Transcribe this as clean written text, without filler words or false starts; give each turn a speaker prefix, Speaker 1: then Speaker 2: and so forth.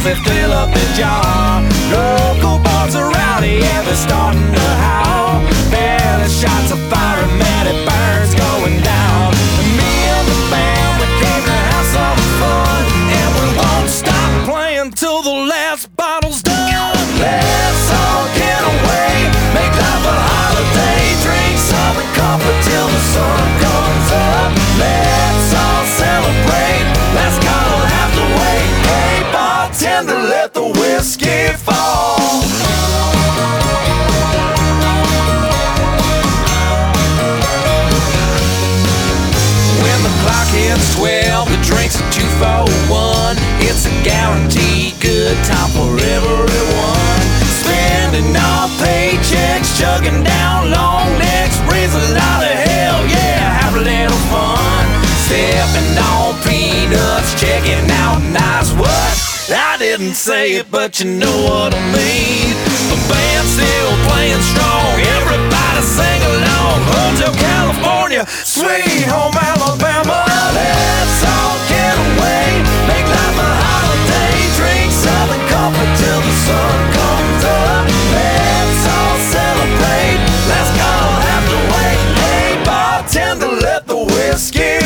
Speaker 1: they fill up the jar. Local bars are rowdy and they're starting to howl. Barely shots of fire and man, it burns going down. And me and the band, we came to have some fun, and we won't stop playing till the last bottle's done. Let's all get away, make life a holiday, drink Southern Comfort till the sun comes up. Let's all celebrate, last call will have to wait. Hey bartender, let the whiskey fall. When the clock hits 12, the drinks are 2 for 1. It's a guaranteed good time for everyone. Spending our paychecks, chugging down long necks, brings a lot of hell, yeah, have a little fun. Stepping on peanuts, checking out nice what? I didn't say it, but you know what I mean. The band's still playing strong, everybody sing along. Hotel California, sweet home Alabama. Let's all get away, make life a holiday, drink Southern Comfort till the sun comes up. Let's all celebrate, last call have to wait. Hey bartender, let the whiskey